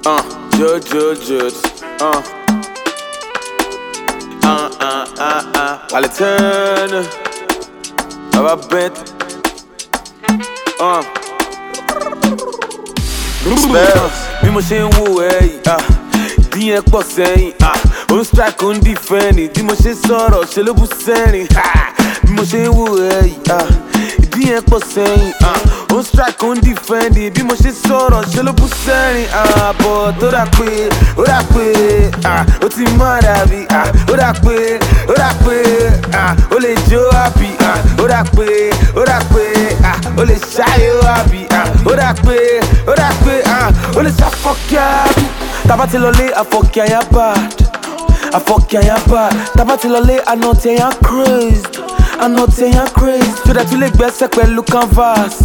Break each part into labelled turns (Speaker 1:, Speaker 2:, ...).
Speaker 1: Judge. Paletana. Ava Bent. Bí mo ṣe ń wò ẹ́ yìí, díẹ̀ pọ̀ sẹ́yìn, ó ń strike ó ń defend, bí mo ṣe sọ̀rọ̀ ṣe ló bú sẹ́rìn. Bí mo ṣe ń wò ẹ́ yìí, díẹ̀ pọ̀ sẹ́yìn, ó ń strike ó ń defend, bí mo ṣe sọ̀rọ̀ ṣe ló bú sẹ́rìn. Bọ̀ tó dà pé ó ti má dàbí, ó dà pé ó lè jó happy, ó dà pé ó lè ṣayó happy, ó dà pé ó lè ṣàfọ̀kẹ́. Taba ti lọlé àfọ̀kẹ́ àyà bad, taba ti lọlé àná tí ẹ̀yà crazed, tó dẹ̀ tún lè gbẹ́sẹ̀ pẹ̀lú canvas,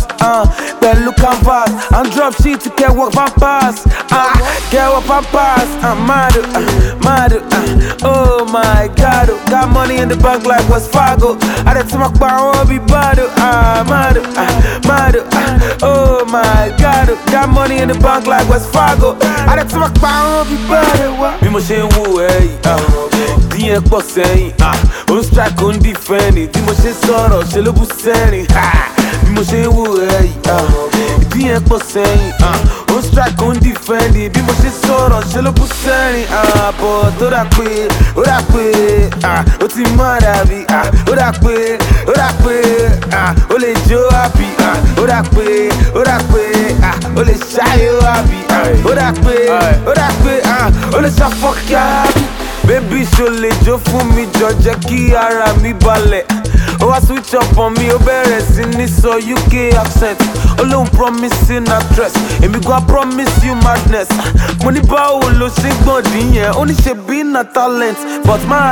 Speaker 1: and drop shit to kẹwọ́ pampers, mad, oh my god, got money in the bank like Wells Fargo, àdẹ̀ tí mo pa àwọn bí bad, mad, oh my god, got money in the bank like Wells Fargo, àdẹ̀ tí mo pa àwọn bí bad. Bí mo ṣe ń wò ẹ́ yìí, díẹ̀ pọ̀ sẹ́yìn, ó ń strike ó ń defend, bí mo ṣe sọ̀rọ̀ ṣe ló bú sẹ́rìn. Bí mo ṣe ń wò ẹ́ yìí, díẹ̀ pọ̀ sẹ́yìn, ó ń strike ó ń defend, bí mo ṣe sọ̀rọ̀ ṣe ló bú sẹ́rìn. Bọ̀ tó dà pé ó ti má dàbí, ó dà pé ó lè jó happy, ó dà pé ó lè ṣayó happy, ó dà pé ó lè ṣàfọ̀kẹ́. Baby ṣo lè jó fún mi jọ jẹ́ kí ara mi balẹ̀. Ó wá switch up on me, ó bẹ̀rẹ̀ sí ní sọ UK accent. Ó lóun promising actress, èmi gan promise you madness. Mo ní báwo ló ṣe gbọ̀ndín yẹn, ó ní ṣe bí na talent. But mad,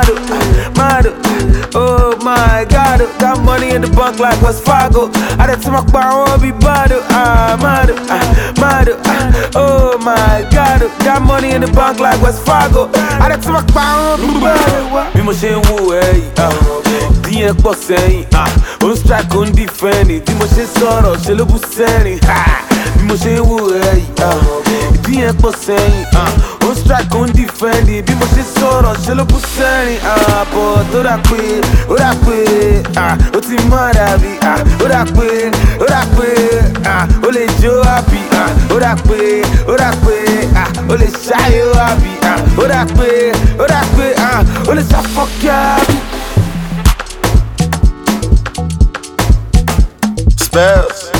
Speaker 1: oh my god, got money in the bank like Wells Fargo, àdẹ̀ tí mo pa àwọn bí bad, mad, oh my god, got money in the bank like Wells Fargo, àdẹ̀ tí mo pa àwọn bí bad. Bí mo ṣe ń wò ẹ́ yìí, díẹ̀ pọ̀ sẹ́yìn, ó ń strike ó ń defend, bí mo ṣe sọ̀rọ̀ ṣe ló bú sẹ́rìn. Bí mo ṣe ń wò ẹ́ yìí, díẹ̀ pọ̀ sẹ́yìn, ó ń strike ó ń defend, bí mo ṣe sọ̀rọ̀ ṣe ló bú sẹ́rìn. Bọ̀ tó dà pé ó ti má dàbí, ó dà pé ó lè jó happy, ó dà pé ó lè ṣayó happy, ó dà pé ó lè ṣàfọ̀kẹ́.
Speaker 2: Spells.